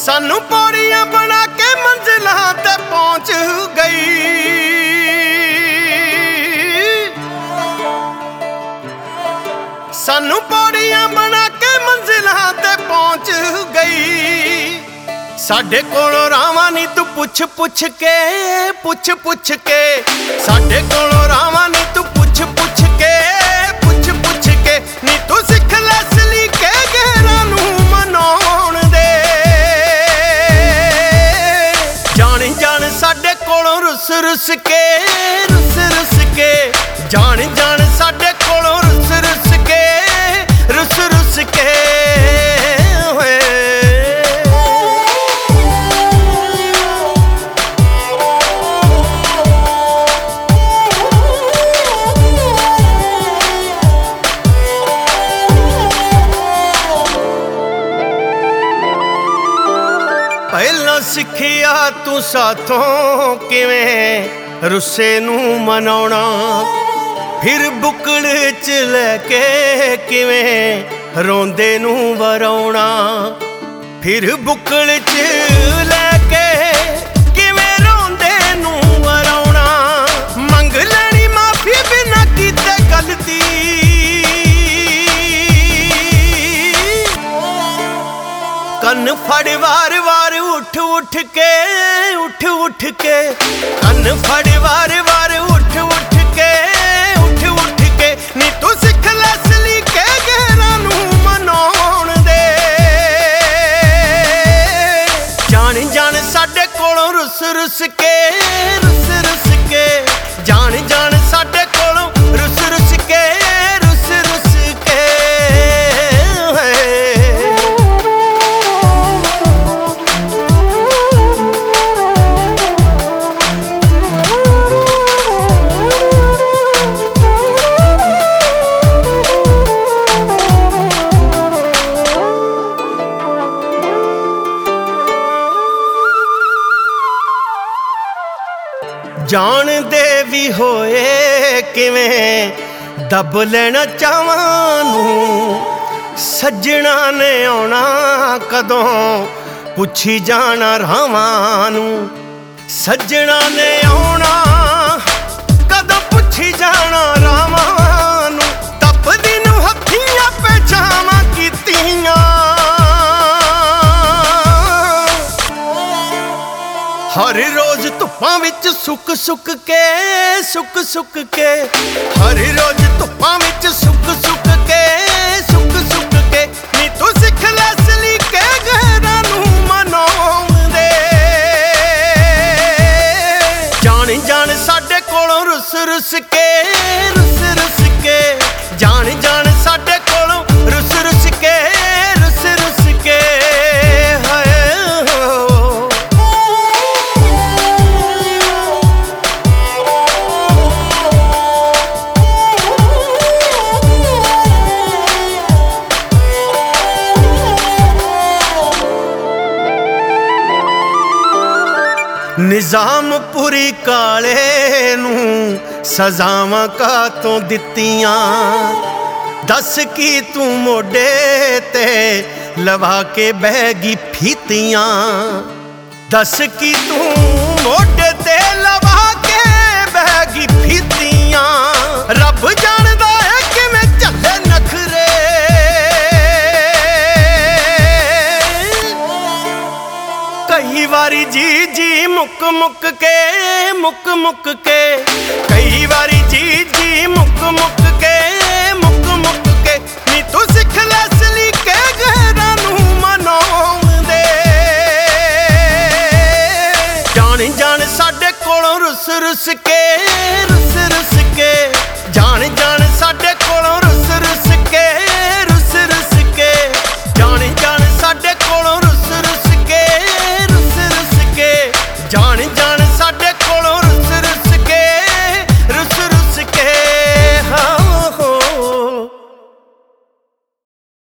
सानू पौड़ियां बना के मंजिलां ते पहुंच गई। सानू पौड़ियां बना के मंजिलां ते पहुंच गई। साडे कोलों रावां नी तू पुछ पुछ के साडे कोलों रावां नी तू पुछ पुछ के नी तू सिख ले सलीके गैरां नू मनाउण दे। जान जान साडे कोलों रुस रुस के जान साडे कोलों रुस रुस के पहला सिखिया तू साथों किवें रुस्से नू मनाउणा, फिर बुकड़ च लैके किवें रोंदे नू वराउणा। फिर बुकड़ च लैके किवें रोंदे नू वराउणा। मंग लैनी माफी बिना कीते गलती, कन्न फड़ वार वार उठ के कन्न फड़ वार उठ के नी तू सिख ले सलीके गैरां नू मनाउण दे। जान साडे कोलों रुस के जान साडे कोलों रुस के जान दे भी होए किवें दब लेना चावां नू। सज्जणा ने आउणा कदों पुछी जाना रावां नू। सज्जणा ने आउणा कदों पुछी जाना रावां नू। तपदी नू हत्थियां पेछावां कीतियां, हर रोज धुप्पां विच सुक के हर रोज धुप्पां विच सुक के नी तू सिख ले सलीके गैरां नू मनाउण दे। जान साडे कोलों रुस के जान साडे कोलों रुस के निजामपुरी काले नू सजावां कातों दित्तियां। दस की तू मोडे ते लवा के बहगी फीतियां। दस की तू मोडे ते लवा के बहगी फीतियां। रब जानदा है किवें झल्ले नखरे, कई वारी जी मुक के कई वारी जी मुक के नी तू सिख ले सलीके गैरां नू मनाउण दे। जान साडे कोलों रुस के